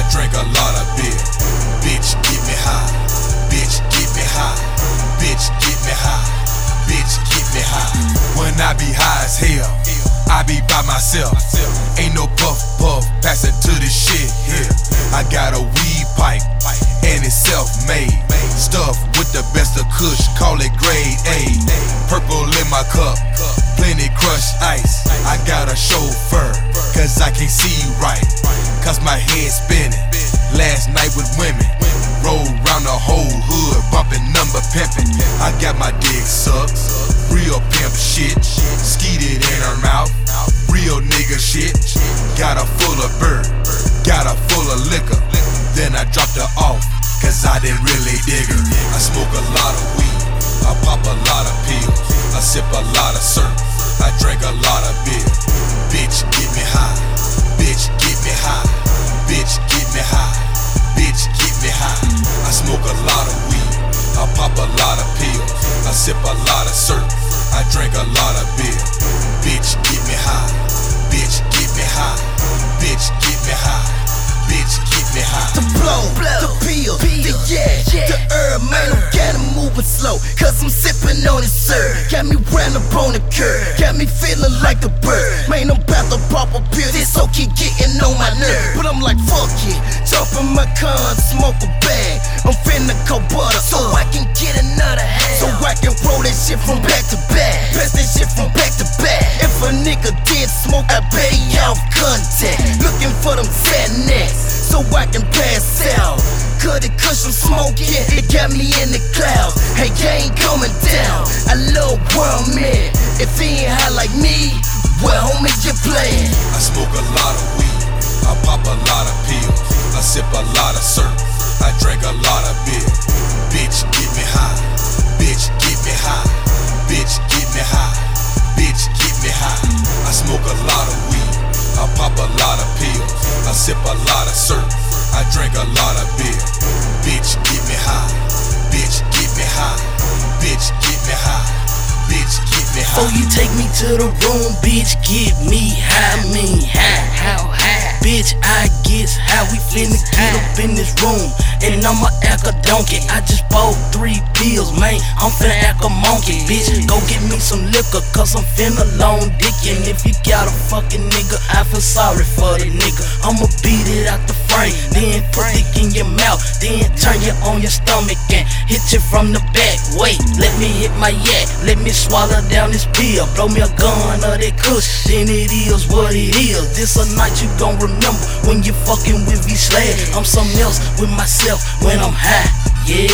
drink a lot of beer. Bitch, get me high. Bitch, get me high. Bitch, get me high. Bitch, get me high. When I be high as hell, I be by myself. Ain't no puff, passing to this shit here. I got a weed pipe, and it's self-made. Stuff with the best of kush, call it grade A. Purple in my cup, plenty crushed ice. I got a chauffeur, cause I can't see right, cause my head spinning. Last night with women, rolled round the whole hood, bumping number pimping. I got my dick sucked, real pimp shit. Skeeted in her mouth, real nigga shit. Got her full of bird, got her full of liquor. Then I dropped her off, cause I didn't really dig her. I smoke a lot of weed, I pop a lot of pills, I sip a lot of syrup, I drink a lot of beer. Bitch, get me high. Bitch, get me high. Bitch, get me high. Bitch, get me high. I smoke a lot of weed, I pop a lot of pills, I sip a lot of syrup, I drink a lot of beer. Bitch, get me high. Bitch, get me high. Bitch, get me high. Bitch, get me high. The blow, the pill, the yeah, the herb, man, I'm getting moving slow, cause I'm sipping on it, sir. Got me ran up on the curb, got me feeling like a bird. Man, I'm about to pop a pill, this so keep getting on my nerve. But I'm like, fuck it, jump in my car and smoke a bag. I'm finna go butter, so I can get another hand, so I can roll that shit from back to back, pass that shit from back to back. If a nigga did smoke, I bet he off contact, looking for them fat necks, so I can pass out. Cut it cushion smoking, it got me in the clouds. Hey, I ain't coming down, I love where I'm at. If he ain't high like me, well, homie, you playin'. I smoke a lot of weed, I pop a lot of pills, I sip a lot of syrup, I drink a lot of beer. Bitch, get me high. Bitch, get me high. Bitch, get me high. Bitch, get me high. I smoke a lot of weed, I pop a lot of pills, I sip a lot of syrup, I drink a lot of beer. Bitch, get me high. Bitch, get me high. Bitch, get me high. Bitch, get me high. Before you take me to the room, bitch, get me high. Mean high, how high? Bitch, I guess how we finna get up in this room, and I'ma act a donkey. I just bought 3 pills, man, I'm finna act a monkey. Bitch, go get me some liquor, cause I'm finna long dick. And if you got a fucking nigga, I feel sorry for the nigga. I'ma beat it out the frame, then put it in your mouth, then turn you on your stomach and hit you from the back. Wait, let me hit my yak, let me swallow down this pill, blow me a gun or that kush, then it is what it is. This a night you gon' remember when you fucking with V-Slash. I'm something else with myself when I'm high, yeah.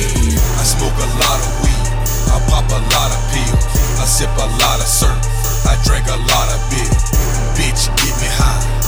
I smoke a lot of weed, I pop a lot of pills, I sip a lot of syrup, I drink a lot of beer. Bitch, get me high.